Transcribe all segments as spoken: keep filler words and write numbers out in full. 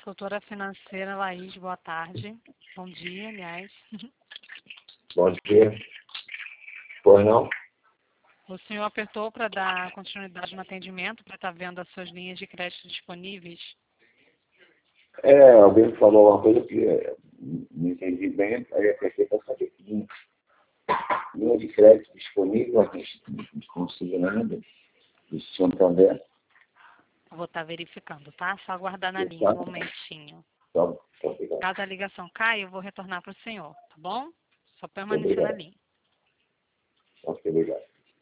consultora financeira Laís, boa tarde. Bom dia, aliás. Bom dia. Pois não? O senhor apertou para dar continuidade no atendimento, para estar vendo as suas linhas de crédito disponíveis? É, alguém falou uma coisa que é, não entendi bem, aí apertei para saber que linha de crédito disponível, a gente não consigo nada, do Santander. Vou estar verificando, tá? Só aguardar na linha um Exato. momentinho. Tá, tá obrigado. Caso a ligação caia, eu vou retornar para o senhor, tá bom? Só permanecer na Obrigado. linha. Ok, obrigado.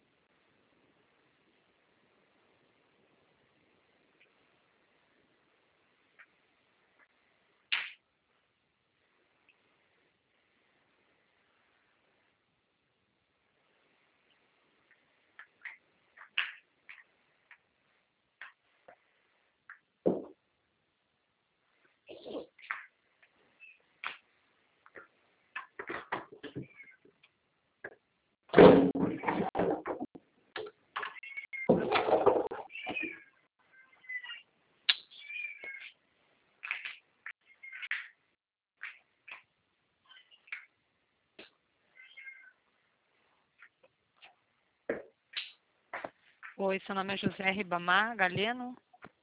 Oi, seu nome é José Ribamar Galeno?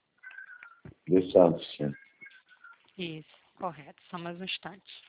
Dos Santos, sim. Isso, correto. Só mais um instante.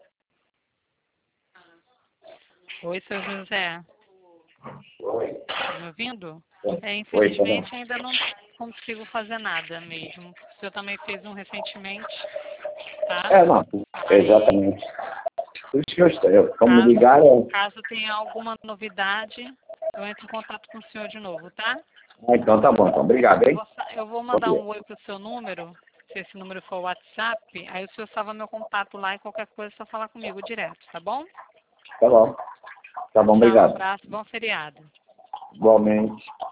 Oi, seu José. Oi. me ouvindo? Oi, É, Oi, tá bom. infelizmente ainda não consigo fazer nada mesmo. O senhor também fez um recentemente, tá? É, não, Aí, exatamente. Por isso que eu estou, eu, como me caso, ligaram, caso tenha alguma novidade, eu entro em contato com o senhor de novo, tá? ah, então tá bom, então, obrigado, Eu hein? vou, sa- eu vou Bom mandar dia. um oi pro seu número, se esse número for o WhatsApp, aí o senhor salva meu contato lá e qualquer coisa é só falar comigo direto, tá bom? Tá bom, tá bom, Tchau, um obrigado. abraço, bom feriado. Igualmente.